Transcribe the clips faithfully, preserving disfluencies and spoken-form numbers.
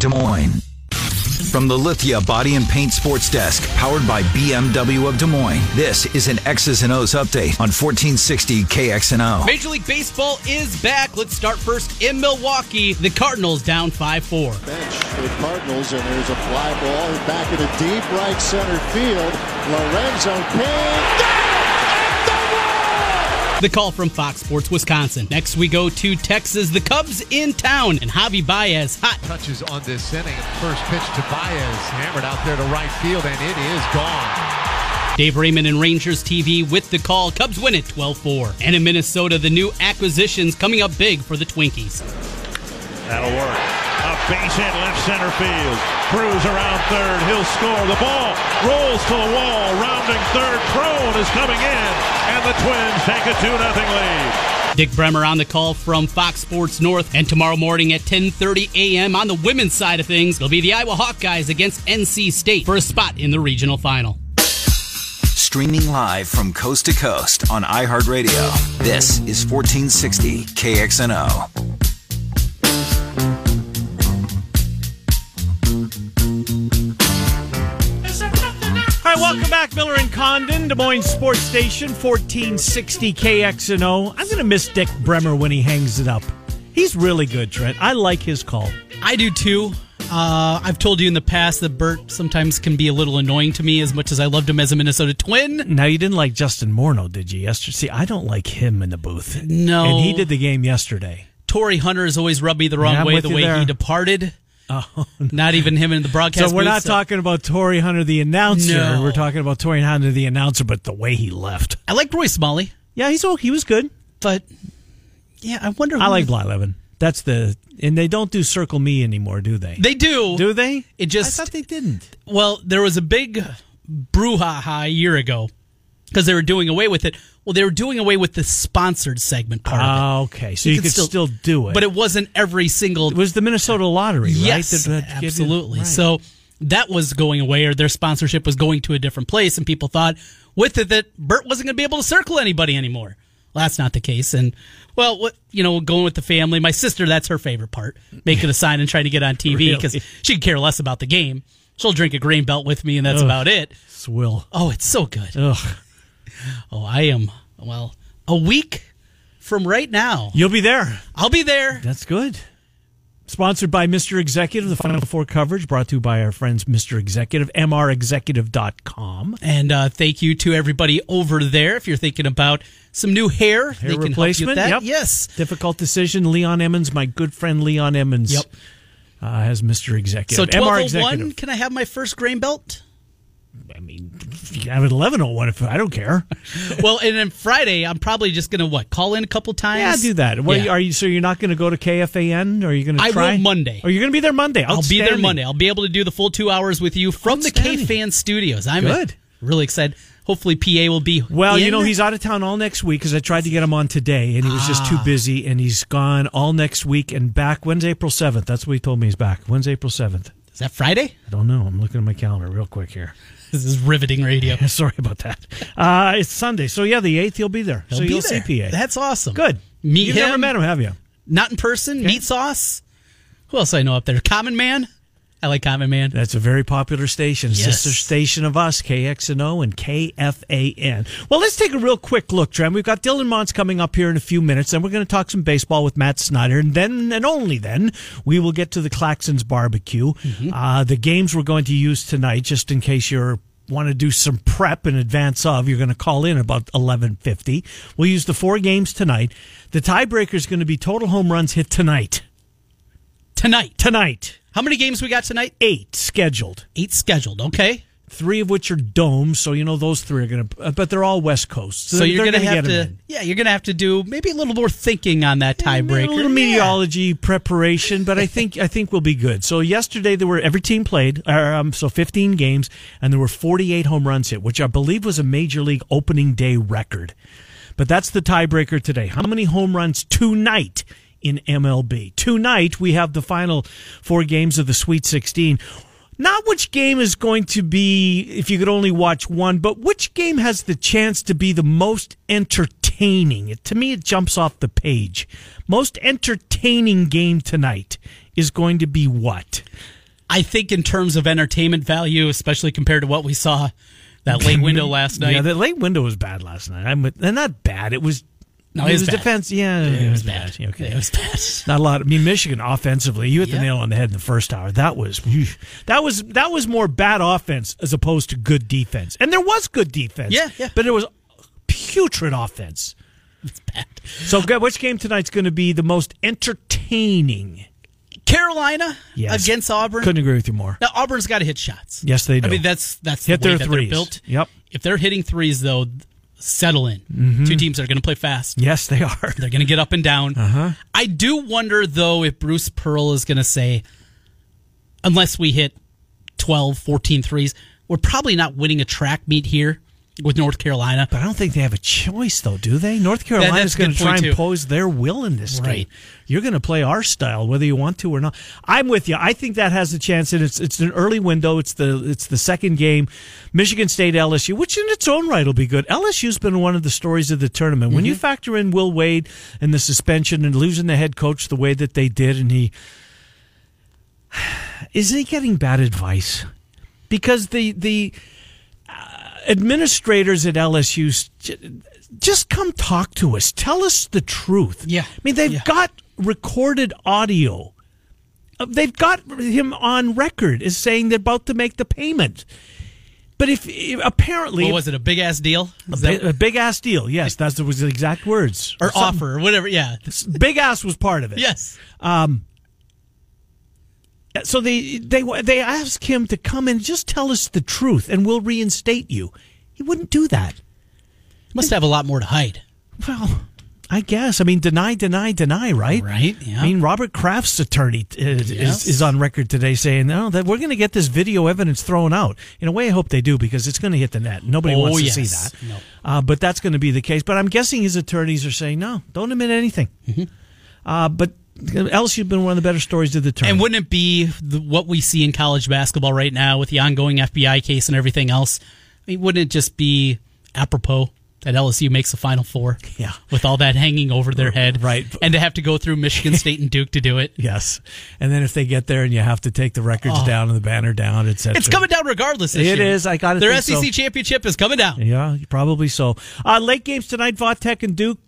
Des Moines. From the Lithia Body and Paint Sports Desk, powered by B M W of Des Moines, this is an X's and O's update on fourteen sixty K X N O. Major League Baseball is back. Let's start first in Milwaukee. The Cardinals down five four. Bench for the Cardinals, and there's a fly ball back into deep right center field. Lorenzo King. The call from Fox Sports Wisconsin. Next we go to Texas. The Cubs in town, and Javi Baez hot. Touches on this inning. First pitch to Baez, hammered out there to right field, and it is gone. Dave Raymond and Rangers T V with the call. Cubs win it twelve four. And in Minnesota, the new acquisitions coming up big for the Twinkies. That'll work. A base hit left center field. Cruz around third. He'll score. The ball rolls to the wall. Rounding third. Crone is coming in. And the Twins take a two nothing lead. Dick Bremer on the call from Fox Sports North. And tomorrow morning at ten thirty a.m. on the women's side of things, it'll be the Iowa Hawkeyes against N C State for a spot in the regional final. Streaming live from coast to coast on iHeartRadio, this is fourteen sixty K X N O. All right, welcome back, Miller and Condon, Des Moines Sports Station, fourteen sixty K X N O. I'm going to miss Dick Bremer when he hangs it up. He's really good, Trent. I like his call. I do, too. Uh, I've told you in the past that Bert sometimes can be a little annoying to me as much as I loved him as a Minnesota Twin. Now, you didn't like Justin Morneau, did you, yesterday? See, I don't like him in the booth. No. And he did the game yesterday. Torrey Hunter has always rubbed me the wrong yeah, way, the way there. he departed. Oh, not even him in the broadcast. So we're booth, not so. talking about Torrey Hunter, the announcer. No. We're talking about Torrey Hunter, the announcer, but the way he left. I like Roy Smalley. Yeah, he's oh, he was good. But, yeah, I wonder who... I like Blyleven. That's the... And they don't do Circle Me anymore, do they? They do. Do they? It just... I thought they didn't. Well, there was a big brouhaha a year ago because they were doing away with it. Well, they were doing away with the sponsored segment part Ah, of it. okay. So you, you could still, still do it. But it wasn't every single... It was the Minnesota Lottery, right? Yes, that, that absolutely. Right. So that was going away, or their sponsorship was going to a different place, and people thought with it that Bert wasn't going to be able to circle anybody anymore. Well, that's not the case. And, well, what you know, going with the family, my sister, that's her favorite part, making a sign and trying to get on T V because really? She could care less about the game. She'll drink a grain belt with me, and that's Ugh, about it. Swill. Oh, it's so good. Ugh. Oh, I am, well, a week from right now. You'll be there. I'll be there. That's good. Sponsored by Mister Executive, the Final Four coverage brought to you by our friends Mister Executive, M R executive dot com. And uh, thank you to everybody over there. If you're thinking about some new hair, hair they can replacement, help you with that. Yep. Yes. Difficult decision. Leon Emmons, my good friend Leon Emmons, yep. uh, has Mister Executive. So M R twelve oh Executive. one, can I have my first grain belt? I mean, you can have it eleven oh one if I don't care. Well, and then Friday, I'm probably just going to, what, call in a couple times? Yeah, do that. What, yeah. Are you? So you're not going to go to K F A N? Or are you going to I try? will Monday. Or you're going to be there Monday? I'll be there Monday. I'll be able to do the full two hours with you from the K-Fan studios. I'm good. Really excited. Hopefully P A will be Well, in. you know, he's out of town all next week because I tried to get him on today, and he was ah. just too busy, and he's gone all next week and back. When's April seventh? That's what he told me he's back. When's April seventh? Is that Friday? I don't know. I'm looking at my calendar real quick here. This is riveting radio. Sorry about that. Uh, it's Sunday. So, yeah, the eighth, he'll be there. He'll so be you'll there. see P A. That's awesome. Good. Meet You've him. never met him, have you? Not in person. Okay. Meat Sauce. Who else do I know up there? Common Man. I like Common Man. That's a very popular station. Yes. Sister station of us, K X N O and K F A N. Well, let's take a real quick look, Trent. We've got Dylan Montz coming up here in a few minutes, then we're going to talk some baseball with Matt Snyder, and then and only then we will get to the Claxons barbecue. Mm-hmm. Uh, the games we're going to use tonight, just in case you're want to do some prep in advance of, you're going to call in about eleven fifty. We'll use the four games tonight. The tiebreaker is going to be total home runs hit tonight. Tonight. Tonight. How many games we got tonight? Eight scheduled. Eight scheduled, okay. Three of which are domes, so you know those three are going to, but they're all West Coast. So, so you're going to have to, yeah, you're going to have to do maybe a little more thinking on that tiebreaker. A little meteorology yeah. preparation, but I think I think we'll be good. So yesterday there were every team played, um, so fifteen games, and there were forty-eight home runs hit, which I believe was a Major League opening day record. But that's the tiebreaker today. How many home runs tonight in M L B? Tonight we have the final four games of the Sweet sixteen. Not which game is going to be, if you could only watch one, but which game has the chance to be the most entertaining. It, to me, it jumps off the page. Most entertaining game tonight is going to be what? I think in terms of entertainment value, especially compared to what we saw that late window last night. Yeah, the late window was bad last night. I'm with, and not bad. It was. No, it it was was bad. defense. Yeah, It, it, was was bad. bad. Okay, It was bad. Not a lot. I mean, Michigan offensively, you hit the Yeah. nail on the head in the first hour. That was that was that was more bad offense as opposed to good defense. And there was good defense. Yeah, yeah. But it was putrid offense. It's bad. So, which game tonight's going to be the most entertaining? Carolina Yes. against Auburn. Couldn't agree with you more. Now Auburn's got to hit shots. Yes, they do. I mean, that's that's Hit the way their that threes. they're built. Yep. If they're hitting threes, though, settle in. Mm-hmm. Two teams are going to play fast. Yes, they are. They're going to get up and down. Uh-huh. I do wonder, though, if Bruce Pearl is going to say, unless we hit twelve, fourteen threes, we're probably not winning a track meet here with North Carolina. But I don't think they have a choice, though, do they? North Carolina that's is a going good to try point, and too. pose their will in this Right. game. You're going to play our style, whether you want to or not. I'm with you. I think that has a chance, and it's it's an early window. It's the it's the second game, Michigan State L S U, which in its own right will be good. L S U's been one of the stories of the tournament. Mm-hmm. When you factor in Will Wade and the suspension and losing the head coach the way that they did, and he is he getting bad advice? Because the the administrators at L S U, just come talk to us. Tell us the truth. Yeah. I mean, they've Yeah. got recorded audio. Uh, They've got him on record as saying they're about to make the payment. But if, if apparently What was it, a big-ass deal? a, Is that- bi- a big ass deal, yes, that was the exact words. or Something- offer, or whatever, yeah. Big ass was part of it. Yes. So they they they asked him to come and just tell us the truth, and we'll reinstate you. He wouldn't do that. Must have a lot more to hide. Well, I guess. I mean, deny, deny, deny, right? Right, yeah. I mean, Robert Kraft's attorney is, Yes. is, is on record today saying, no, that we're going to get this video evidence thrown out. In a way, I hope they do, because it's going to hit the net. Nobody Oh, wants to yes. see that. No. Uh, but that's going to be the case. But I'm guessing his attorneys are saying, no, don't admit anything. Mm-hmm. Uh, but L S U has been one of the better stories of the tournament. And wouldn't it be the, what we see in college basketball right now with the ongoing F B I case and everything else? I mean, wouldn't it just be apropos that L S U makes the Final Four? Yeah. With all that hanging over their head. Right. And to have to go through Michigan State and Duke to do it. Yes. And then if they get there and you have to take the records Oh. down and the banner down, et cetera. It's coming down regardless this It year. is. I gotta Their think S E C so. championship is coming down. Yeah, probably so. Uh, late games tonight, Vautech and Duke.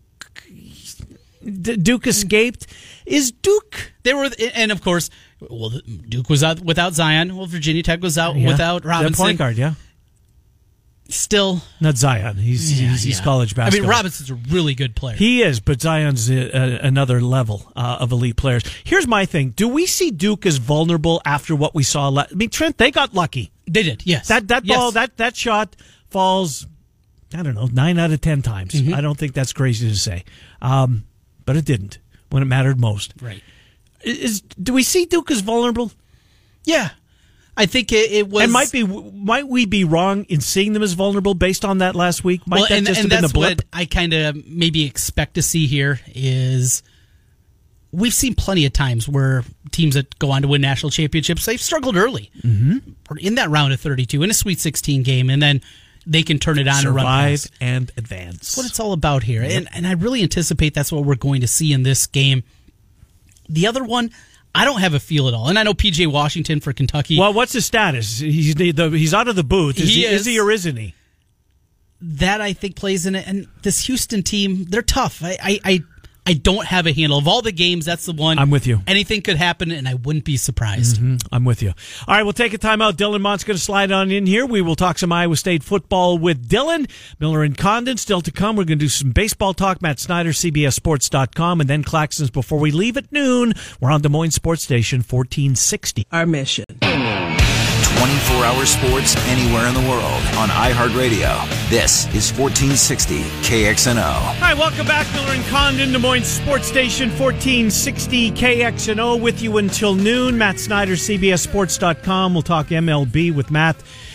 D- Duke escaped. Is Duke... They were, and of course, well, Duke was out without Zion. Well, Virginia Tech was out Yeah. without The Robinson. point guard, yeah. Still, Not Zion. He's yeah, he's, he's yeah. college basketball. I mean, Robinson's a really good player. He is, but Zion's a, a, another level uh, of elite players. Here's my thing. Do we see Duke as vulnerable after what we saw? La- I mean, Trent, they got lucky. They did, yes. That that Yes. ball, that, that shot falls, I don't know, nine out of ten times. Mm-hmm. I don't think that's crazy to say. Um, but it didn't when it mattered most. Right. Is, do we see Duke as vulnerable? Yeah. I think it, it was. And might be might we be wrong in seeing them as vulnerable based on that last week? Might well, that and, just and have been that's a blip? what I kind of maybe expect to see here is we've seen plenty of times where teams that go on to win national championships, they've struggled early mm-hmm. or in that round of thirty-two in a Sweet sixteen game, and then they can turn it on and run Survive past. and advance. That's what it's all about here. And, and I really anticipate that's what we're going to see in this game. The other one, I don't have a feel at all. And I know P J Washington for Kentucky. Well, what's his status? He's the, the, he's out of the booth. Is He he, is. is. he or isn't he? That I think plays in it. And this Houston team, they're tough. I, I, I, I don't have a handle. Of all the games, that's the one. I'm with you. Anything could happen, and I wouldn't be surprised. Mm, I'm with you. All right, we'll take a timeout. Dylan Mont's going to slide on in here. We will talk some Iowa State football with Dylan. Miller and Condon still to come. We're going to do some baseball talk. Matt Snyder, C B S Sports dot com, and then Claxons before we leave at noon. We're on Des Moines Sports Station fourteen sixty. Our mission. twenty-four hour sports anywhere in the world on iHeartRadio. This is fourteen sixty K X N O. All right, welcome back. Miller and Condon, Des Moines Sports Station fourteen sixty K X N O with you until noon. Matt Snyder, C B S Sports dot com. We'll talk M L B with Matt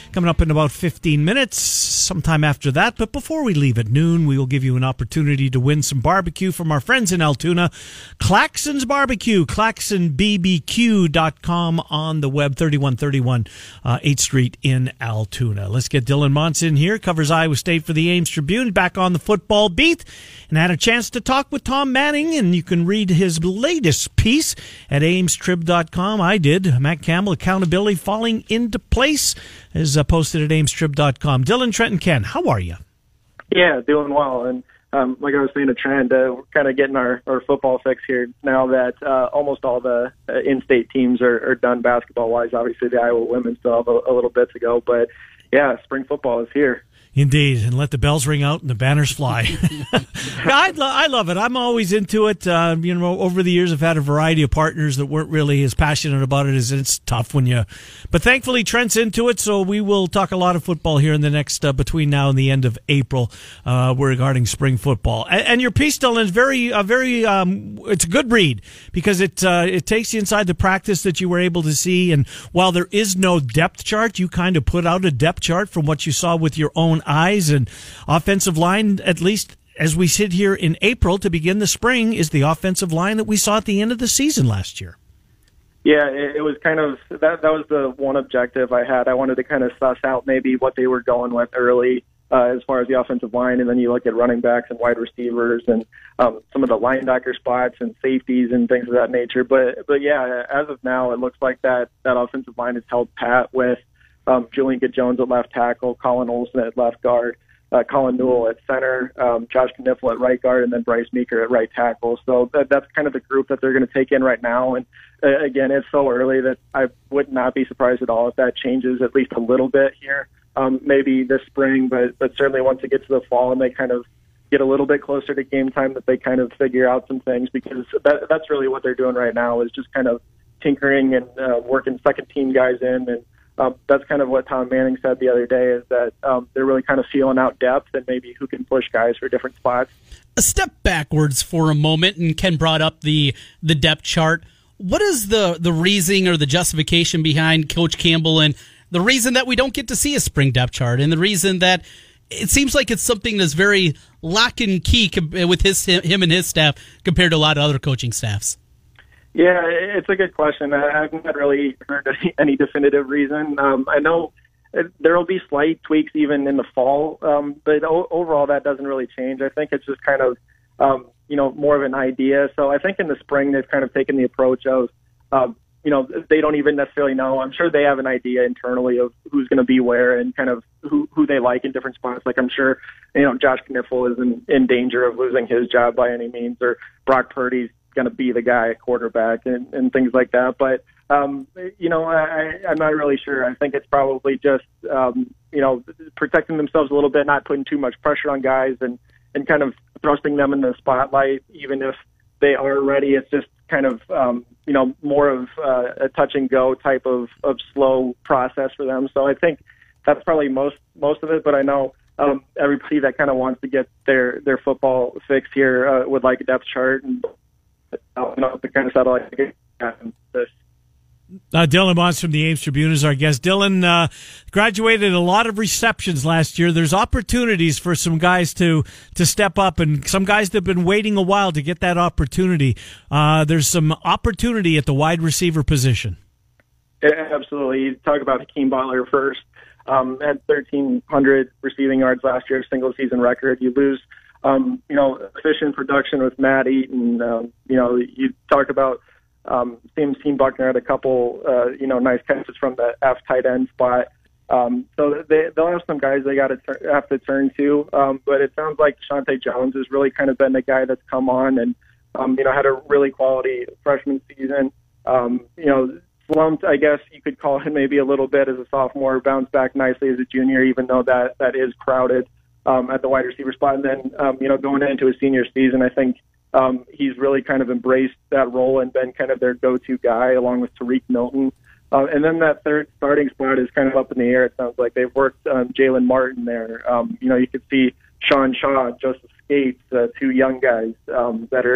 coming up in about fifteen minutes, sometime after that. But before we leave at noon, we will give you an opportunity to win some barbecue from our friends in Altoona. Claxon's Barbecue, claxon b b q dot com on the web, thirty-one thirty-one uh, eighth Street in Altoona. Let's get Dylan Montz in here, covers Iowa State for the Ames Tribune, back on the football beat, and had a chance to talk with Tom Manning, and you can read his latest piece at ames trib dot com. I did. Matt Campbell, Accountability Falling into Place, is uh, posted at ames trib dot com. Dylan, Trent, and Ken, how are you? Yeah, doing well. And um, like I was saying to Trent, uh, we're kind of getting our, our football fix here now that uh, almost all the uh, in-state teams are, are done basketball-wise. Obviously, the Iowa women still have a, a little bit to go. But, yeah, spring football is here. Indeed, and let the bells ring out and the banners fly. I, lo- I love it. I'm always into it. Uh, you know, over the years, I've had a variety of partners that weren't really as passionate about it as it's tough when you. But thankfully, Trent's into it, so we will talk a lot of football here in the next uh, between now and the end of April uh, regarding spring football. And, and your piece, Dylan, is very, uh, very. Um, it's a good read because it uh, it takes you inside the practice that you were able to see. And while there is no depth chart, you kind of put out a depth chart from what you saw with your own eyes. And offensive line, at least as we sit here in April to begin the spring, is the offensive line that we saw at the end of the season last year. Yeah, it, it was kind of that. That was the one objective I had. I wanted to kind of suss out maybe what they were going with early uh, as far as the offensive line, and then you look at running backs and wide receivers and um, some of the linebacker spots and safeties and things of that nature. But but yeah, as of now, it looks like that that offensive line is held pat with Um, Julian Good-Jones at left tackle, Colin Olson at left guard, uh, Colin Newell at center, um, Josh Kniffel at right guard, and then Bryce Meeker at right tackle. So that, that's kind of the group that they're going to take in right now. And uh, again, it's so early that I would not be surprised at all if that changes at least a little bit here, um, maybe this spring, but, but certainly once it gets to the fall and they kind of get a little bit closer to game time, that they kind of figure out some things, because that, that's really what they're doing right now, is just kind of tinkering and uh, working second-team guys in. And Um, that's kind of what Tom Manning said the other day, is that um, they're really kind of feeling out depth and maybe who can push guys for different spots. A step backwards for a moment, and Ken brought up the the depth chart. What is the, the reasoning or the justification behind Coach Campbell and the reason that we don't get to see a spring depth chart, and the reason that it seems like it's something that's very lock and key with his him and his staff compared to a lot of other coaching staffs? Yeah, it's a good question. I've not really heard any, any definitive reason. Um, I know there will be slight tweaks even in the fall, um, but o- overall that doesn't really change. I think it's just kind of, um, you know, more of an idea. So I think in the spring they've kind of taken the approach of, um, you know, they don't even necessarily know. I'm sure they have an idea internally of who's going to be where and kind of who, who they like in different spots. Like I'm sure, you know, Josh Kniffel isn't in danger of losing his job by any means, or Brock Purdy's going to be the guy at quarterback and, and things like that. But, um, you know, I, I'm not really sure. I think it's probably just, um, you know, protecting themselves a little bit, not putting too much pressure on guys and, and kind of thrusting them in the spotlight, even if they are ready. It's just kind of, um, you know, more of uh, a touch and go type of, of slow process for them. So I think that's probably most, most of it. But I know um, everybody that kind of wants to get their, their football fix here uh, would like a depth chart, and Uh, you know, to kind of settle like this. Uh, Dylan Montz from the Ames Tribune is our guest. Dylan uh, graduated a lot of receptions last year. There's opportunities for some guys to to step up, and some guys that have been waiting a while to get that opportunity. Uh, there's some opportunity at the wide receiver position. Yeah, absolutely. You talk about Hakeem Butler first. Um, had thirteen hundred receiving yards last year, single season record. You lose Um, you know, efficient production with Matt Eaton. Um, you know, you talk about um, Sam Team Buckner had a couple, uh, you know, nice catches from the F tight end spot. Um, so they, they'll have some guys they got to tur- have to turn to. Um, but it sounds like Shante Jones has really kind of been the guy that's come on and, um, you know, had a really quality freshman season. Um, you know, slumped, I guess you could call it maybe a little bit as a sophomore, bounced back nicely as a junior, even though that, that is crowded. Um, at the wide receiver spot. And then, um, you know, going into his senior season, I think um, he's really kind of embraced that role and been kind of their go-to guy along with Tariq Milton. Uh, and then that third starting spot is kind of up in the air. It sounds like they've worked um, Jalen Martin there. Um, you know, you could see Sean Shaw and Joseph Skates, uh, two young guys um, that are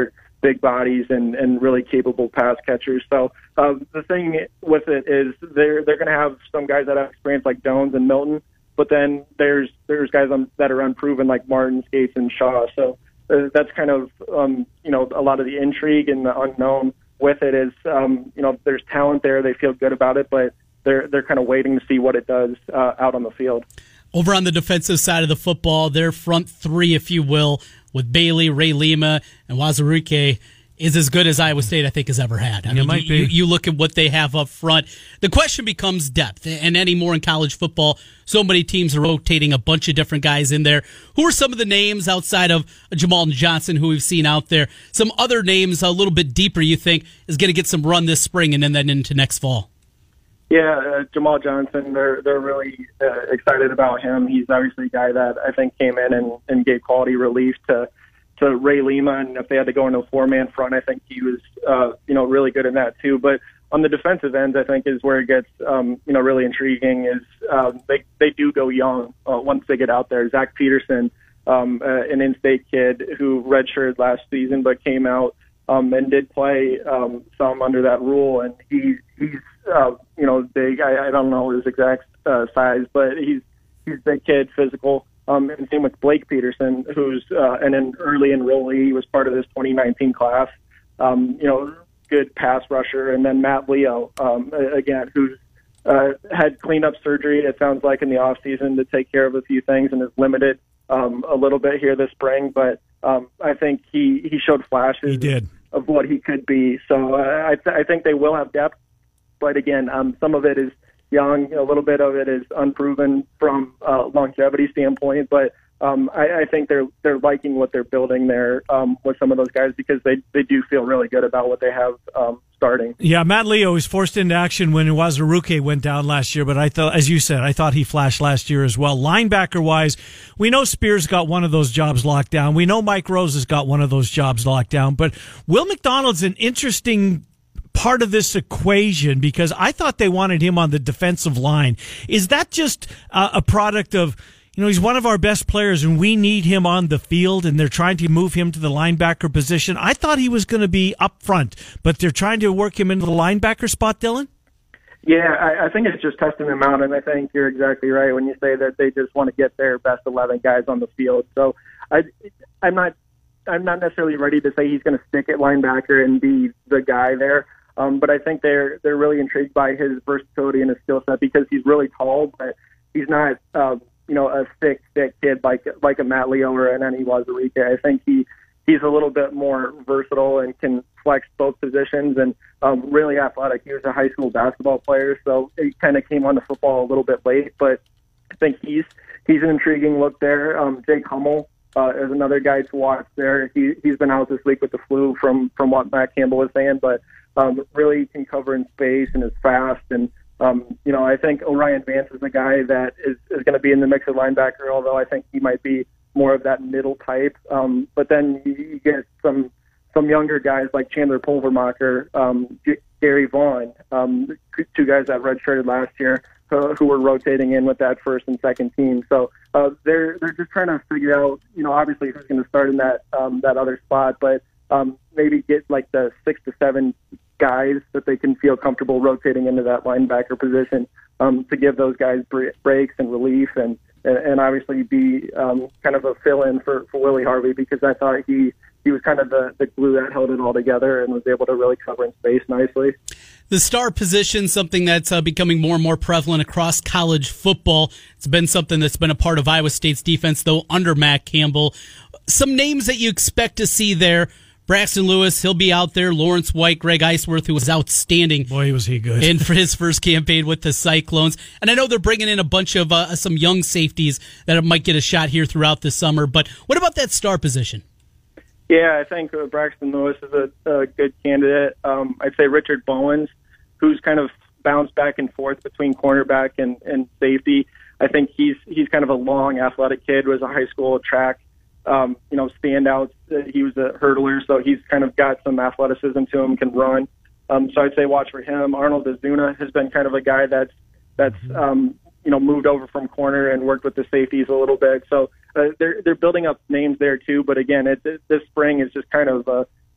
big bodies and, and really capable pass catchers. So uh, the thing with it is they're they're going to have some guys that have experience like Jones and Milton, but then there's there's guys on, that are unproven like Martin, Skates, and Shaw. So uh, that's kind of um, you know a lot of the intrigue and the unknown with it is um, you know there's talent there, they feel good about it, but they're they're kind of waiting to see what it does uh, out on the field. Over on the defensive side of the football, their front three, if you will, with Bailey, Ray Lima, and Wazuruke, is as good as Iowa State, I think, has ever had. I it mean, might you, be. you look at what they have up front. The question becomes depth, and anymore in college football, so many teams are rotating a bunch of different guys in there. Who are some of the names outside of Jamal Johnson who we've seen out there? Some other names a little bit deeper you think is going to get some run this spring and then into next fall? Yeah, uh, Jamal Johnson, they're they're really uh, excited about him. He's obviously a guy that I think came in and, and gave quality relief to to Ray Lima, and if they had to go into a four-man front, I think he was uh, you know really good in that too. But on the defensive end, I think is where it gets um, you know really intriguing. Is um, they they do go young uh, once they get out there. Zach Peterson, um, uh, an in-state kid who redshirted last season but came out um, and did play um, some under that rule, and he he's Uh, you know, big. I, I don't know his exact uh, size, but he's he's a big kid, physical. Um, and same with Blake Peterson, who's uh, an, an early enrollee. He was part of this twenty nineteen class. Um, you know, good pass rusher. And then Matt Leo, um, again, who's uh, had cleanup surgery, it sounds like, in the off season to take care of a few things and is limited um, a little bit here this spring. But um, I think he, he showed flashes he did. of what he could be. So uh, I, th- I think they will have depth. But again, um, some of it is young, a little bit of it is unproven from a longevity standpoint. But um, I, I think they're they're liking what they're building there um, with some of those guys because they, they do feel really good about what they have um, starting. Yeah, Matt Leo was forced into action when Wazuruke went down last year, but I thought, as you said, I thought he flashed last year as well. Linebacker-wise, we know Spears got one of those jobs locked down. We know Mike Rose has got one of those jobs locked down. But Will McDonald's an interesting part of this equation because I thought they wanted him on the defensive line. Is that just uh, a product of, you know, he's one of our best players and we need him on the field and they're trying to move him to the linebacker position? I thought he was going to be up front, but they're trying to work him into the linebacker spot, Dylan? Yeah, I, I think it's just testing them out, and I think you're exactly right when you say that they just want to get their best eleven guys on the field. So I, I'm not I'm not necessarily ready to say he's going to stick at linebacker and be the guy there. Um, but I think they're they're really intrigued by his versatility and his skill set because he's really tall, but he's not uh, you know a thick thick kid like like a Matt Leo or an Annie Wazuruke. I think he he's a little bit more versatile and can flex both positions and um, really athletic. He was a high school basketball player, so he kind of came on to football a little bit late. But I think he's he's an intriguing look there. Um, Jake Hummel uh, is another guy to watch there. He he's been out this week with the flu from from what Matt Campbell was saying, but. Um, really can cover in space and is fast. And, um, you know, I think Orion Vance is the guy that is, is going to be in the mix of linebacker, although I think he might be more of that middle type. Um, but then you, you get some some younger guys like Chandler Pulvermacher, um, G- Gary Vaughn, um, two guys that redshirted last year uh, who were rotating in with that first and second team. So uh, they're they're just trying to figure out, you know, obviously who's going to start in that um, that other spot, but um, maybe get like the six to seven guys that they can feel comfortable rotating into that linebacker position um, to give those guys breaks and relief and, and, and obviously be um, kind of a fill-in for, for Willie Harvey because I thought he, he was kind of the, the glue that held it all together and was able to really cover in space nicely. The star position, something that's uh, becoming more and more prevalent across college football. It's been something that's been a part of Iowa State's defense, though, under Matt Campbell. Some names that you expect to see there. Braxton Lewis, he'll be out there. Lawrence White, Greg Eisworth, who was outstanding. Boy, was he good. in for his first campaign with the Cyclones. And I know they're bringing in a bunch of uh, some young safeties that might get a shot here throughout the summer. But what about that star position? Yeah, I think uh, Braxton Lewis is a, a good candidate. Um, I'd say Richard Bowens, who's kind of bounced back and forth between cornerback and, and safety. I think he's he's kind of a long, athletic kid, was a high school track Um, you know, standouts. He was a hurdler, so he's kind of got some athleticism to him, can run. Um, so I'd say watch for him. Arnold Azuna has been kind of a guy that's that's um, you know moved over from corner and worked with the safeties a little bit. So uh, they're they're building up names there too. But again, it, this spring is just kind of a,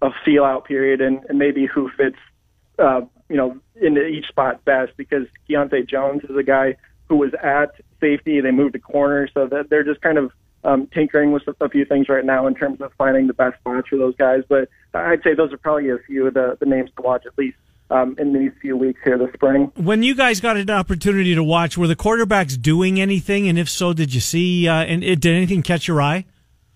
a feel out period and, and maybe who fits, uh, you know, into each spot best, because Keontae Jones is a guy who was at safety. They moved to corner, so that they're just kind of um, tinkering with a few things right now in terms of finding the best spots for those guys. But I'd say those are probably a few of the, the names to watch, at least um, in these few weeks here this spring. When you guys got an opportunity to watch, were the quarterbacks doing anything? And if so, did you see, uh, and it, did anything catch your eye?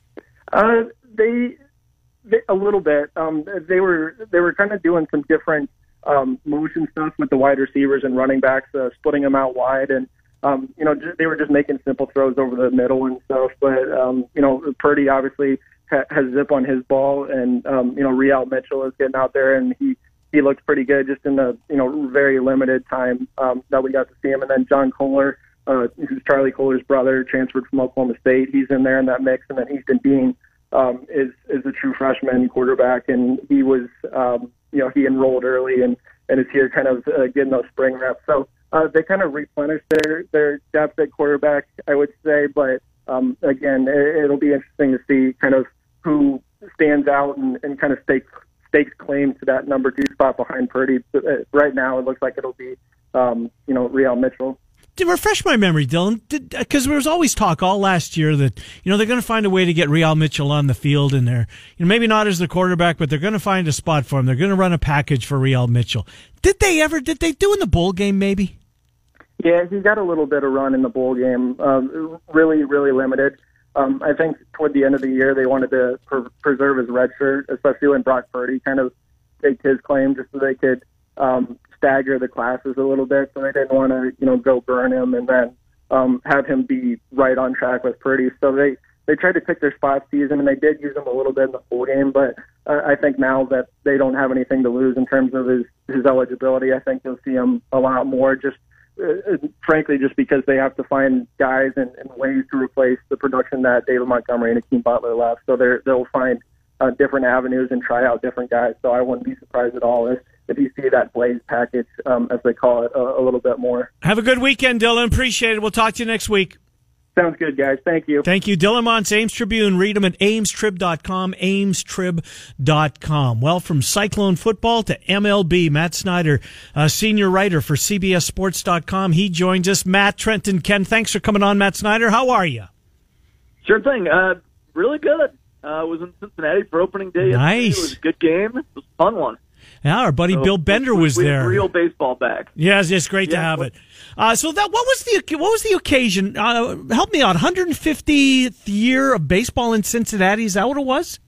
Uh, they, they a little bit. Um, they were they were kind of doing some different um, motion stuff with the wide receivers and running backs, uh, splitting them out wide, and um, you know j- they were just making simple throws over the middle and stuff. But um, you know, Purdy obviously ha- has zip on his ball, and um, you know, Real Mitchell is getting out there, and he he looked pretty good just in the you know very limited time um, that we got to see him. And then John Kohler, uh, who's Charlie Kohler's brother, transferred from Oklahoma State. He's in there in that mix, and then Easton Dean um, is is a true freshman quarterback, and he was um, you know he enrolled early and, and is here kind of uh, getting those spring reps. So uh, they kind of replenished their their depth at quarterback, I would say. But um, again, it, it'll be interesting to see kind of who stands out and, and kind of stakes stakes claim to that number two spot behind Purdy. But, uh, right now, it looks like it'll be um, you know Real Mitchell. To refresh my memory, Dylan, because there was always talk all last year that you know they're going to find a way to get Real Mitchell on the field, and they're you know maybe not as the quarterback, but they're going to find a spot for him. They're going to run a package for Real Mitchell. Did they ever? Did they do in the bowl game? Maybe. Yeah, he got a little bit of run in the bowl game. Um, really, really limited. Um, I think toward the end of the year they wanted to per- preserve his red shirt, especially when Brock Purdy kind of staked his claim, just so they could um, stagger the classes a little bit. So they didn't want to, you know, go burn him and then um, have him be right on track with Purdy. So they, they tried to pick their spots to use him, and they did use him a little bit in the bowl game. But uh, I think now that they don't have anything to lose in terms of his, his eligibility, I think you'll see him a lot more, just uh, frankly, just because they have to find guys and, and ways to replace the production that David Montgomery and Akeem Butler left. So they're, they'll find uh, different avenues and try out different guys. So I wouldn't be surprised at all if, if you see that Blaze package, um, as they call it, a, a little bit more. Have a good weekend, Dylan. Appreciate it. We'll talk to you next week. Sounds good, guys. Thank you. Thank you. Dylan Montz, Ames Tribune. Read him at ames trib dot com, ames trib dot com. Well, from Cyclone football to M L B, Matt Snyder, uh, senior writer for C B S sports dot com. He joins us. Matt, Trenton, Ken, thanks for coming on, Matt Snyder. How are you? Sure thing. Uh, really good. I uh, was in Cincinnati for opening day. Nice. It was a good game. It was a fun one. Yeah, our buddy so, Bill Bender was we, we there. Real baseball back. Yes, it's great yeah, to have what, it. Uh, so that what was the what was the occasion? Uh, help me out. one hundred fiftieth year of baseball in Cincinnati. Is that what it was?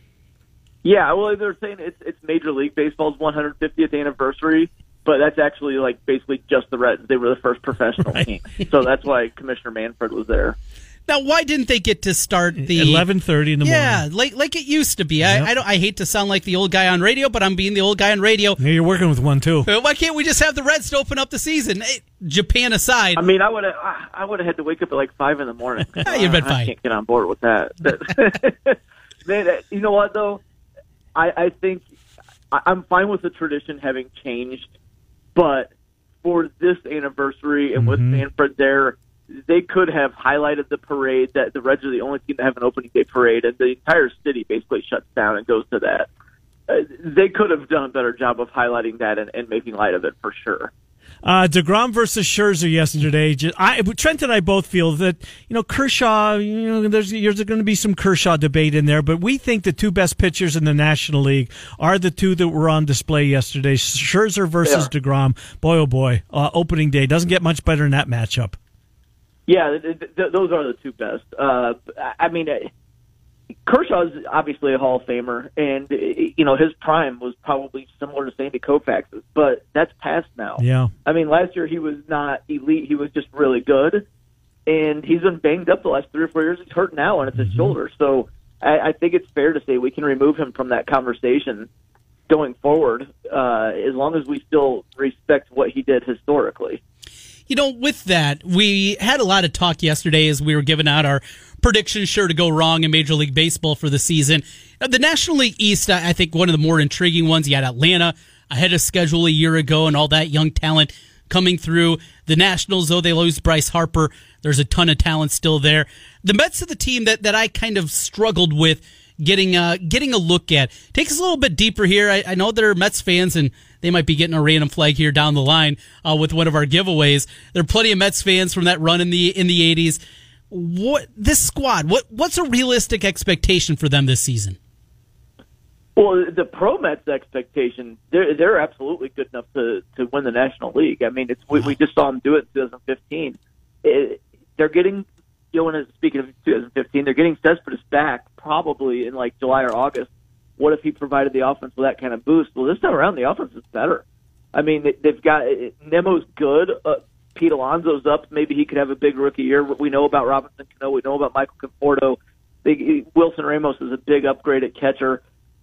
Yeah. Well, they're saying it's it's Major League Baseball's one hundred fiftieth anniversary, but that's actually like basically just the Reds. They were the first professional right. team, so that's why Commissioner Manfred was there. Now, why didn't they get to start the eleven thirty in the yeah, morning? Yeah, like like it used to be. Yep. I I, don't, I hate to sound like the old guy on radio, but I'm being the old guy on radio. Yeah, you're working with one too. Why can't we just have the Reds to open up the season? Hey, Japan aside, I mean, I would have I would have had to wake up at like five in the morning. uh, You've been fine. I can't get on board with that. Man, you know what though? I I think I'm fine with the tradition having changed, but for this anniversary and mm-hmm. with Manfred there, they could have highlighted the parade. That the Reds are the only team to have an opening day parade, and the entire city basically shuts down and goes to that. Uh, they could have done a better job of highlighting that and, and making light of it for sure. Uh, DeGrom versus Scherzer yesterday. Just, I, Trent and I both feel that, you know, Kershaw, you know, there's, there's going to be some Kershaw debate in there, but we think the two best pitchers in the National League are the two that were on display yesterday. Scherzer versus yeah. DeGrom. Boy, oh boy. Uh, opening day. Doesn't get much better than that matchup. Yeah, th- th- those are the two best. Uh, I mean, uh, Kershaw's obviously a Hall of Famer, and, you know, his prime was probably similar to Sandy Koufax's, but that's past now. Yeah. I mean, last year he was not elite. He was just really good, and he's been banged up the last three or four years. He's hurt now, and it's his mm-hmm. shoulder. So I, I think it's fair to say we can remove him from that conversation going forward, uh, as long as we still respect what he did historically. You know, with that, we had a lot of talk yesterday as we were giving out our predictions sure to go wrong in Major League Baseball for the season. The National League East, I think one of the more intriguing ones. You had Atlanta ahead of schedule a year ago and all that young talent coming through. The Nationals, though they lose Bryce Harper, there's a ton of talent still there. The Mets are the team that, that I kind of struggled with getting uh, getting a look at. Take us a little bit deeper here. I, I know there are Mets fans, and they might be getting a random flag here down the line uh, with one of our giveaways. There are plenty of Mets fans from that run in the in the eighties. What this squad? What what's a realistic expectation for them this season? Well, the Pro Mets expectation, they're, they're absolutely good enough to, to win the National League. I mean, it's we, we just saw them do it in twenty fifteen. It, they're getting, you know, speaking of twenty fifteen, they're getting Cespedes back probably in like July or August. What if he provided the offense with that kind of boost? Well, this time around, the offense is better. I mean, they, they've got, Nemo's good. Uh, Pete Alonso's up. Maybe he could have a big rookie year. We know about Robinson Cano. We know about Michael Conforto. They, Wilson Ramos is a big upgrade at catcher.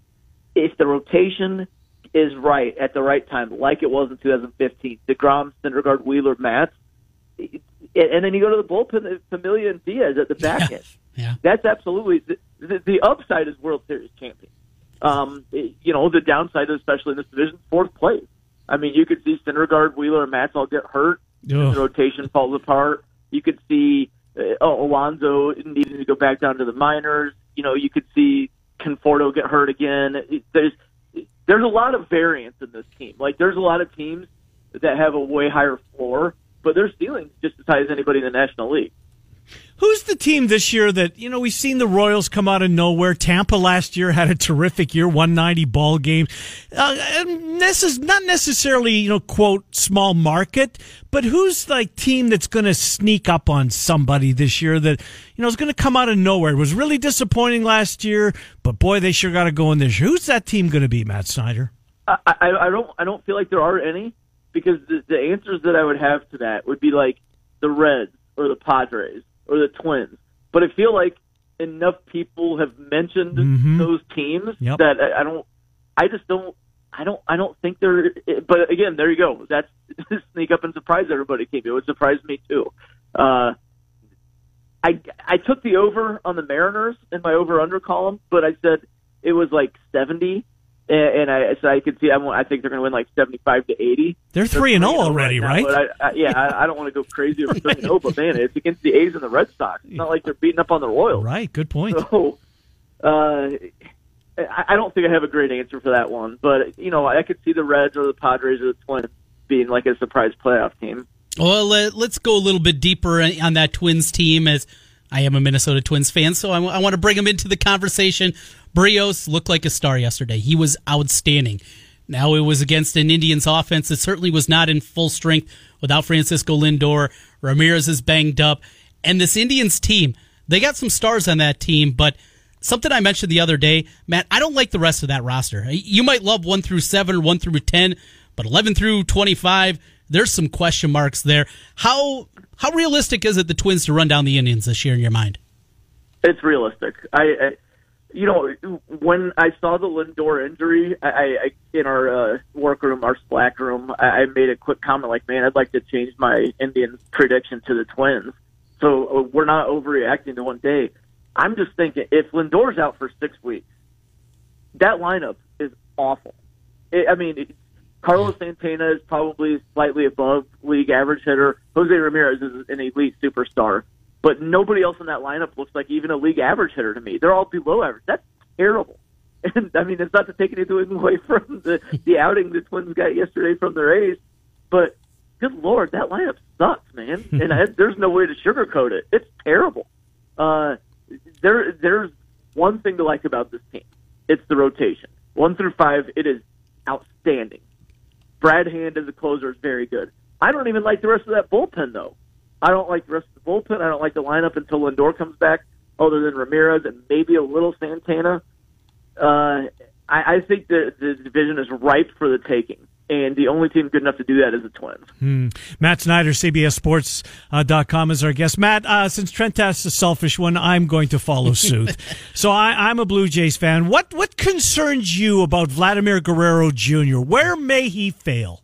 If the rotation is right at the right time, like it was in twenty fifteen, DeGrom, Syndergaard, Wheeler, Matz, and then you go to the bullpen, Familia and Diaz at the back yeah. end. Yeah. That's absolutely the, the, the upside is World Series champion. Um, you know, the downside, especially in this division, fourth place. I mean, you could see Syndergaard, Wheeler, and Matz all get hurt. Ugh. The rotation falls apart. You could see uh, oh, Alonso needing to go back down to the minors. You know, you could see Conforto get hurt again. There's there's a lot of variance in this team. Like, there's a lot of teams that have a way higher floor, but their ceiling's just as high as anybody in the National League. Who's the team this year that, you know, we've seen the Royals come out of nowhere. Tampa last year had a terrific year, one ninety ball game. Uh, and this is not necessarily, you know, quote, small market, but who's like team that's going to sneak up on somebody this year that, you know, is going to come out of nowhere? It was really disappointing last year, but boy, they sure got to go in this year. Who's that team going to be, Matt Snyder? I, I, I don't I don't feel like there are any, because the, the answers that I would have to that would be like the Reds or the Padres or the Twins. But I feel like enough people have mentioned mm-hmm. those teams yep. that I, I don't, I just don't, I don't, I don't think they're, but again, there you go. That's sneak up and surprise everybody came. It would surprise me too. Uh, I, I took the over on the Mariners in my over-under column, but I said it was like seventy. And I, so I could see. I think they're going to win like seventy-five to eighty. They're three and zero already, right? But I, I, yeah, I, I don't want to go crazy over three and zero. But man, it's against the A's and the Red Sox. It's not like they're beating up on the Royals. Right. Good point. So, uh, I, I don't think I have a great answer for that one. But you know, I could see the Reds or the Padres or the Twins being like a surprise playoff team. Well, uh, let's go a little bit deeper on that Twins team, as I am a Minnesota Twins fan, so I, w- I want to bring him into the conversation. Berrios looked like a star yesterday. He was outstanding. Now, it was against an Indians offense that certainly was not in full strength without Francisco Lindor. Ramirez is banged up. And this Indians team, they got some stars on that team, but something I mentioned the other day, Matt, I don't like the rest of that roster. You might love one through seven or one through ten, but eleven through twenty-five, there's some question marks there. How how realistic is it the Twins to run down the Indians this year in your mind? It's realistic. I, I you know, when I saw the Lindor injury, I, I in our uh, workroom, our Slack room, I, I made a quick comment like, "Man, I'd like to change my Indians prediction to the Twins." So uh, we're not overreacting to one day. I'm just thinking, if Lindor's out for six weeks, that lineup is awful. It, I mean. It, Carlos Santana is probably slightly above league average hitter. Jose Ramirez is an elite superstar. But nobody else in that lineup looks like even a league average hitter to me. They're all below average. That's terrible. And, I mean, it's not to take anything away from the, the outing the Twins got yesterday from their A's. But, good Lord, that lineup sucks, man. And I, there's no way to sugarcoat it. It's terrible. Uh, there, there's one thing to like about this team. It's the rotation. One through five, it is outstanding. Brad Hand as a closer is very good. I don't even like the rest of that bullpen, though. I don't like the rest of the bullpen. I don't like the lineup until Lindor comes back, other than Ramirez and maybe a little Santana. Uh, I, I think the, the division is ripe for the taking, and the only team good enough to do that is the Twins. Hmm. Matt Snyder, C B S Sports dot com is our guest. Matt, uh, since Trent asked a selfish one, I'm going to follow suit. So I, I'm a Blue Jays fan. What what concerns you about Vladimir Guerrero Junior? Where may he fail?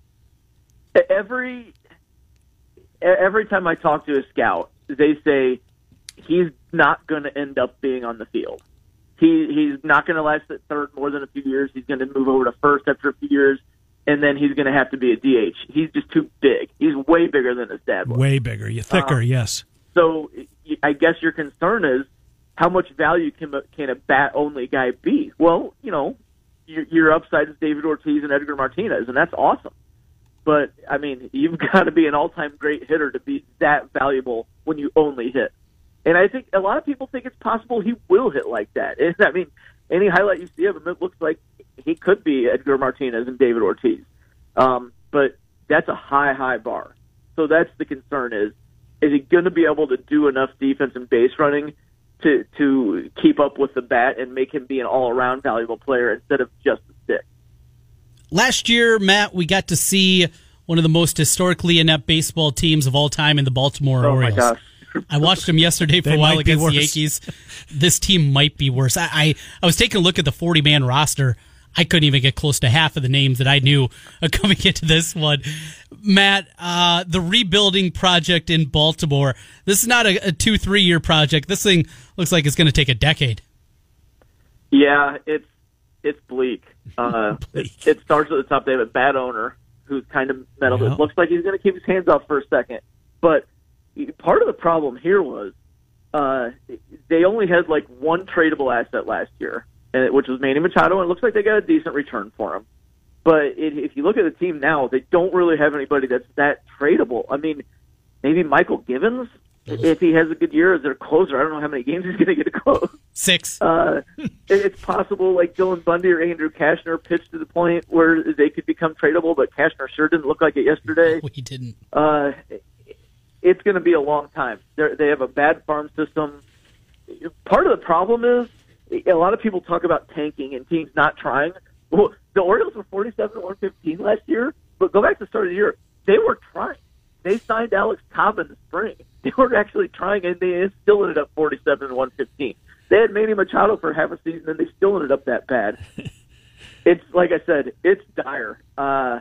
Every every time I talk to a scout, they say he's not going to end up being on the field. He he's not going to last at third more than a few years. He's going to move over to first after a few years. And then he's going to have to be a D H. He's just too big. He's way bigger than his dad was. Way bigger. You're thicker, um, yes. So I guess your concern is how much value can a, can a bat-only guy be? Well, you know, your, your upside is David Ortiz and Edgar Martinez, and that's awesome. But, I mean, you've got to be an all-time great hitter to be that valuable when you only hit. And I think a lot of people think it's possible he will hit like that. And, I mean, any highlight you see of him, it looks like he could be Edgar Martinez and David Ortiz. Um, but that's a high, high bar. So that's the concern is, is he going to be able to do enough defense and base running to to keep up with the bat and make him be an all-around valuable player instead of just a stick? Last year, Matt, we got to see one of the most historically inept baseball teams of all time in the Baltimore oh Orioles. My gosh. I watched them yesterday for a while against the Yankees. This team might be worse. I, I, I was taking a look at the forty-man roster. I couldn't even get close to half of the names that I knew coming into this one. Matt, uh, the rebuilding project in Baltimore, this is not a, a two, three-year project. This thing looks like it's going to take a decade. Yeah, it's it's bleak. Uh, bleak. It, it starts at the top. They have a bad owner who's kind of meddled. Yeah. It looks like he's going to keep his hands off for a second. But part of the problem here was uh, they only had like one tradable asset last year, which was Manny Machado, and it looks like they got a decent return for him. But it, if you look at the team now, they don't really have anybody that's that tradable. I mean, maybe Michael Givens, if he has a good year as their closer. I don't know how many games he's going to get to close. Six. Uh, it's possible like Dylan Bundy or Andrew Cashner pitched to the point where they could become tradable, but Cashner sure didn't look like it yesterday. No, he didn't. Uh, it's going to be a long time. They're, they have a bad farm system. Part of the problem is, a lot of people talk about tanking and teams not trying. Well, the Orioles were forty-seven to one fifteen last year, but go back to the start of the year. They were trying. They signed Alex Cobb in the spring. They were actually trying, and they still ended up forty-seven to one fifteen. They had Manny Machado for half a season, and they still ended up that bad. It's, like I said, it's dire. Uh,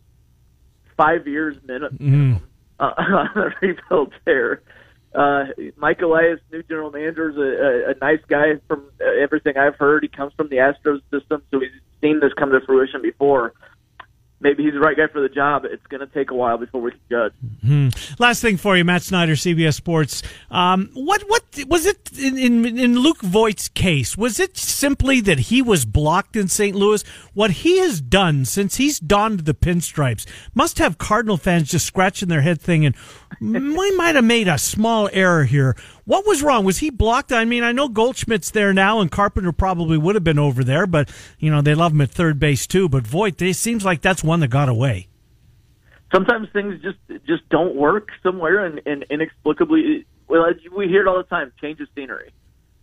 five years minimum mm. uh, on the rebuild there. Uh, Mike Elias, new general manager, is a, a, a nice guy from everything I've heard. He comes from the Astros system, so he's seen this come to fruition before. Maybe he's the right guy for the job. It's going to take a while before we can judge. Mm-hmm. Last thing for you, Matt Snyder, C B S Sports. Um, what what was it in, in in Luke Voigt's case? Was it simply that he was blocked in Saint Louis? What he has done since he's donned the pinstripes must have Cardinal fans just scratching their head thinking, we might have made a small error here. What was wrong? Was he blocked? I mean, I know Goldschmidt's there now, and Carpenter probably would have been over there, but, you know, they love him at third base too. But Voigt, it seems like that's one that got away. Sometimes things just just don't work somewhere, and, and inexplicably, well, we hear it all the time, change of scenery.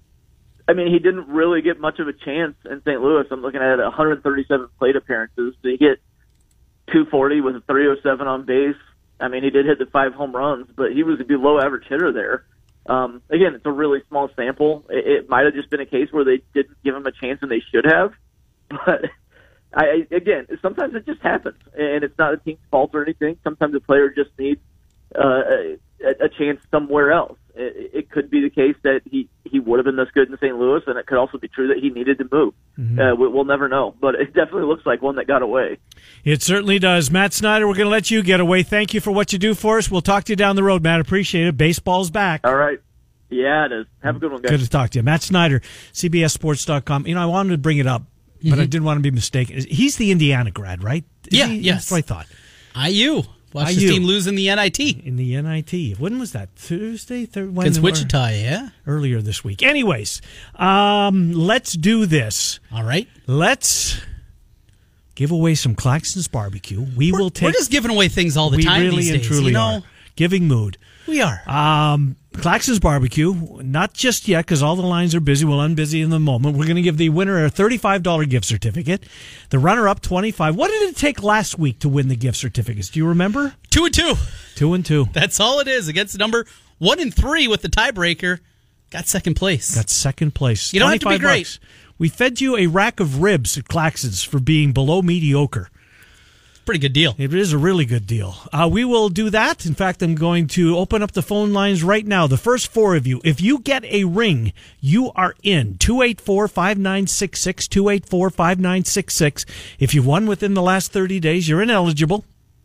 I mean, he didn't really get much of a chance in Saint Louis. I'm looking at one hundred thirty-seven plate appearances. He hit two forty with a three oh seven on base. I mean, he did hit the five home runs, but he was a below average hitter there. Um, again, it's a really small sample. It, it might have just been a case where they didn't give him a chance and they should have. But I, again, sometimes it just happens, and it's not a team's fault or anything. Sometimes a player just needs uh, a, a chance somewhere else. It, it could be the case that he, he would have been this good in Saint Louis, and it could also be true that he needed to move. Mm-hmm. Uh, we, we'll never know, but it definitely looks like one that got away. It certainly does. Matt Snyder, we're going to let you get away. Thank you for what you do for us. We'll talk to you down the road, Matt. Appreciate it. Baseball's back. All right. Yeah, it is. Have a good one, guys. Good to talk to you. Matt Snyder, C B S Sports dot com. You know, I wanted to bring it up, but mm-hmm. I didn't want to be mistaken. He's the Indiana grad, right? Is yeah, he? yes. That's what I thought. I U. Watched his team lose in the N I T. In the N I T. When was that? Tuesday? Third, Against Wichita, yeah. Earlier this week. Anyways, um, let's do this. All right. Let's give away some Claxton's barbecue. We we're, will take. We're just giving away things all the we time really these and days. Truly you know? are. Giving mood. We are. Um, Claxton's Barbecue, not just yet because all the lines are busy. We'll unbusy in the moment. We're going to give the winner a thirty-five dollars gift certificate. The runner-up, twenty-five dollars. What did it take last week to win the gift certificates? Do you remember? Two and two. Two and two. That's all it is. Against number one and three with the tiebreaker. Got second place. Got second place. You don't have to be great. Bucks. We fed you a rack of ribs at Claxton's for being below mediocre. Pretty good deal. It is a really good deal. Uh, we will do that. In fact, I'm going to open up the phone lines right now. The first four of you, if you get a ring, you are in. two eight four, five nine six six, two eight four, five nine six six. If you've won within the last thirty days, you're ineligible.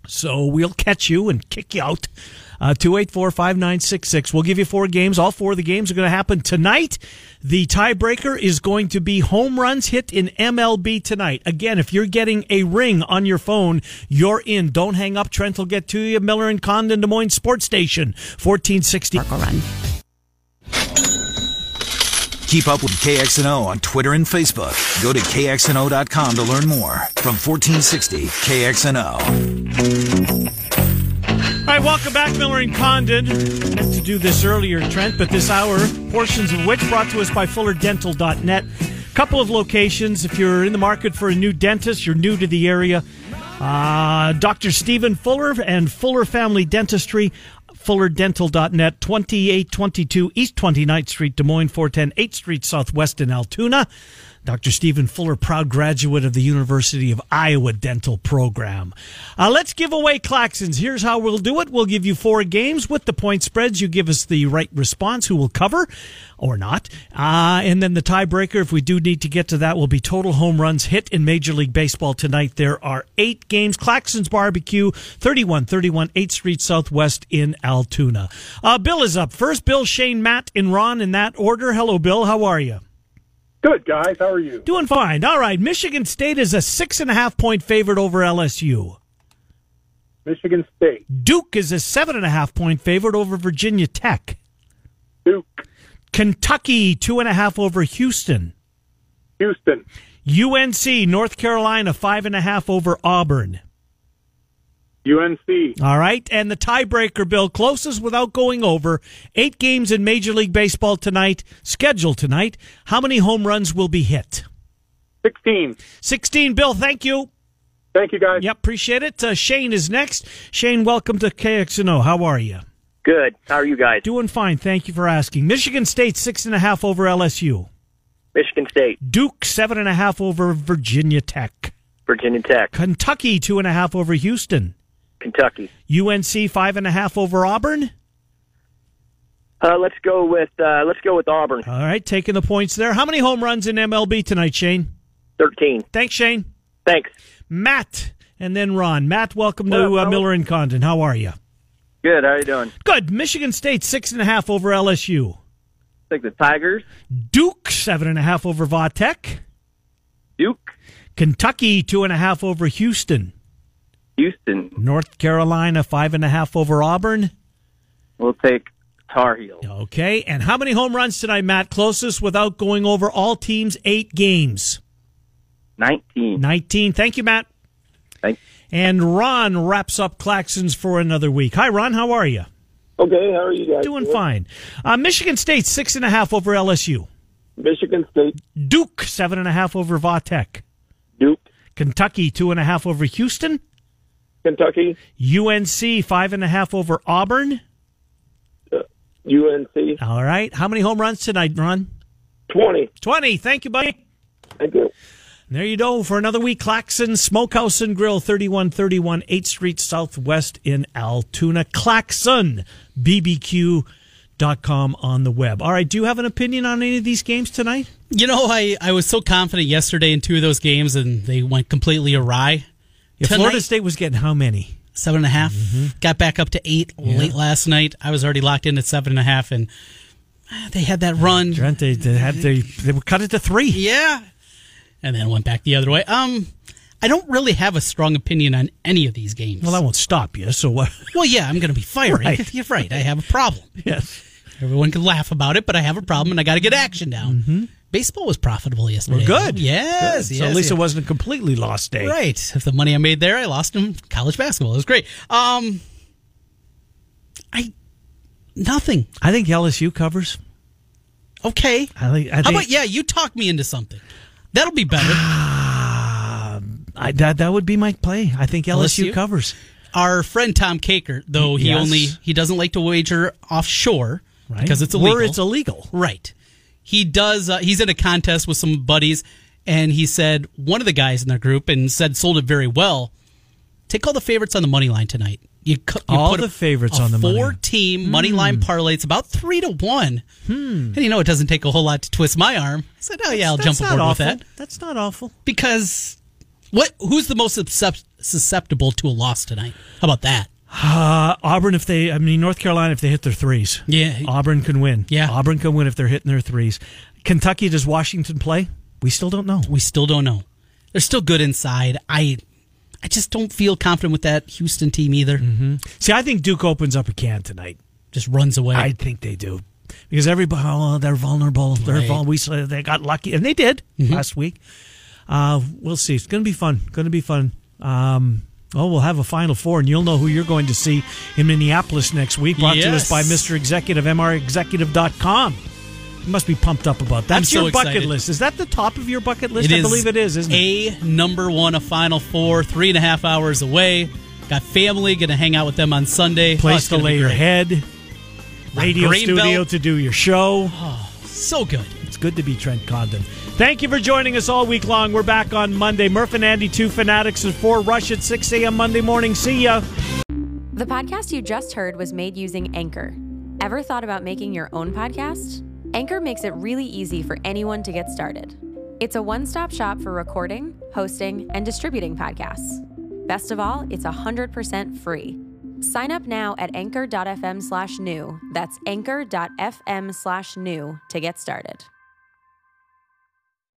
So we'll catch you and kick you out. Uh, two eight four, five nine six six. We'll give you four games. All four of the games are going to happen tonight. The tiebreaker is going to be home runs hit in M L B tonight. Again, if you're getting a ring on your phone, you're in. Don't hang up. Trent will get to you. Miller and Condon, Des Moines Sports Station, fourteen sixty. Run. Keep up with K X N O on Twitter and Facebook. Go to K X N O dot com to learn more. From fourteen sixty K X N O. All right, welcome back, Miller and Condon. I meant to do this earlier, Trent, but this hour, portions of which brought to us by Fuller Dental dot net. Couple of locations. If you're in the market for a new dentist, you're new to the area, uh, Doctor Stephen Fuller and Fuller Family Dentistry, Fuller Dental dot net, twenty-eight twenty-two East twenty-ninth Street, Des Moines, four ten eighth Street Southwest in Altoona. Doctor Stephen Fuller, proud graduate of the University of Iowa Dental Program. Uh, let's give away Claxons. Here's how we'll do it. We'll give you four games with the point spreads. You give us the right response, who will cover or not. Uh, and then the tiebreaker, if we do need to get to that, will be total home runs hit in Major League Baseball tonight. There are eight games. Claxons Barbecue, thirty-one thirty-one eighth Street Southwest in Altoona. Uh, Bill is up first. Bill, Shane, Matt, and Ron in that order. Hello, Bill. How are you? Good, guys. How are you? Doing fine. All right. Michigan State is a six and a half point favorite over L S U. Michigan State. Duke is a seven and a half point favorite over Virginia Tech. Duke. Kentucky, two and a half over Houston. Houston. U N C, North Carolina, five and a half over Auburn. U N C. All right. And the tiebreaker, Bill, closest without going over. Eight games in Major League Baseball tonight, scheduled tonight. How many home runs will be hit? sixteen. sixteen, Bill. Thank you. Thank you, guys. Yep, appreciate it. Uh, Shane is next. Shane, welcome to K X N O. How are you? Good. How are you guys? Doing fine. Thank you for asking. Michigan State, six and a half over L S U. Michigan State. Duke, seven and a half over Virginia Tech. Virginia Tech. Kentucky, two and a half over Houston. Kentucky. U N C, five and a half over Auburn. Uh, let's go with uh, let's go with Auburn. All right, taking the points there. How many home runs in M L B tonight, Shane? Thirteen. Thanks, Shane. Thanks, Matt, and then Ron. Matt, welcome to uh, Miller and Condon. How are you? Good. How are you doing? Good. Michigan State, six and a half over L S U. Take the Tigers. Duke, seven and a half over Vatech. Duke. Kentucky, two and a half over Houston. Houston. North Carolina, five and a half over Auburn. We'll take Tar Heels. Okay. And how many home runs tonight, Matt? Closest without going over all teams, eight games. Nineteen. Nineteen. Thank you, Matt. Thanks. And Ron wraps up Claxons for another week. Hi, Ron. How are you? Okay. How are you guys? Doing fine. Uh, Michigan State, six and a half over L S U. Michigan State. Duke, seven and a half over Vatech. Duke. Kentucky, two and a half over Houston. Kentucky. U N C, five and a half over Auburn. Uh, U N C. All right. How many home runs tonight, Ron? twenty. twenty. Thank you, buddy. Thank you. There you go for another week. Claxon Smokehouse and Grill, thirty-one thirty-one eighth Street Southwest in Altoona. Claxon B B Q dot com on the web. All right. Do you have an opinion on any of these games tonight? You know, I, I was so confident yesterday in two of those games, and they went completely awry. Yeah, Florida State was getting how many? Seven and a half. Mm-hmm. Got back up to eight yeah. late last night. I was already locked in at seven and a half, and they had that run. Trent, they, they had they they were cut it to three. Yeah, and then went back the other way. Um, I don't really have a strong opinion on any of these games. Well, I won't stop you. So what? Well, yeah, I'm going to be fiery. Right. You're right. I have a problem. Yes. Everyone can laugh about it, but I have a problem, and I got to get action down. Mm-hmm. Baseball was profitable yesterday. Well, good. Yes. Good. yes so at least yes. it wasn't a completely lost day. Right. If the money I made there, I lost in college basketball. It was great. Um, I nothing. I think L S U covers. Okay. I think, I think, How about yeah? You talk me into something. That'll be better. Uh, I, that that would be my play. I think L S U, L S U covers. Our friend Tom Caker, though he yes. only he doesn't like to wager offshore right. because it's illegal. Where it's illegal. Right. He does. Uh, he's in a contest with some buddies, and he said one of the guys in their group and said sold it very well. Take all the favorites on the money line tonight. You, you all put the a, favorites a on the money. four-team money hmm. line parlay. It's about three to one. Hmm. And you know it doesn't take a whole lot to twist my arm. I said, "Oh yeah, I'll that's jump aboard awful. with that." That's not awful because what? Who's the most suscept- susceptible to a loss tonight. How about that? Uh, Auburn, if they, I mean, North Carolina, if they hit their threes. Yeah. Auburn can win. Yeah. Auburn can win if they're hitting their threes. Kentucky, does Washington play? We still don't know. We still don't know. They're still good inside. I I just don't feel confident with that Houston team either. Mm-hmm. See, I think Duke opens up a can tonight. Just runs away. I think they do. Because everybody, oh, they're vulnerable. They're Right. vulnerable. We, they got lucky. And they did Mm-hmm. last week. Uh, we'll see. It's going to be fun. Going to be fun. Um, oh, we'll have a Final Four, and you'll know who you're going to see in Minneapolis next week. Brought to us Yes. by Mister Executive, M R executive dot com. You must be pumped up about that. I'm That's so your bucket excited. list. Is that the top of your bucket list? It I is believe it is, isn't it? A number one, a Final Four, three and a half hours away. Got family, going to hang out with them on Sunday. Place Oh, it's to gonna lay be your great. head. Radio Grain studio Belt. to do your show. So good. It's good to be Trent Condon. Thank you for joining us all week long. We're back on Monday. Murph and Andy, two Fanatics, and four Rush at six a.m. Monday morning. See ya. The podcast you just heard was made using Anchor. Ever thought about making your own podcast? Anchor makes it really easy for anyone to get started. It's a one-stop shop for recording, hosting, and distributing podcasts. Best of all, it's one hundred percent free. Sign up now at anchor.fm slash new. That's anchor.fm slash new to get started.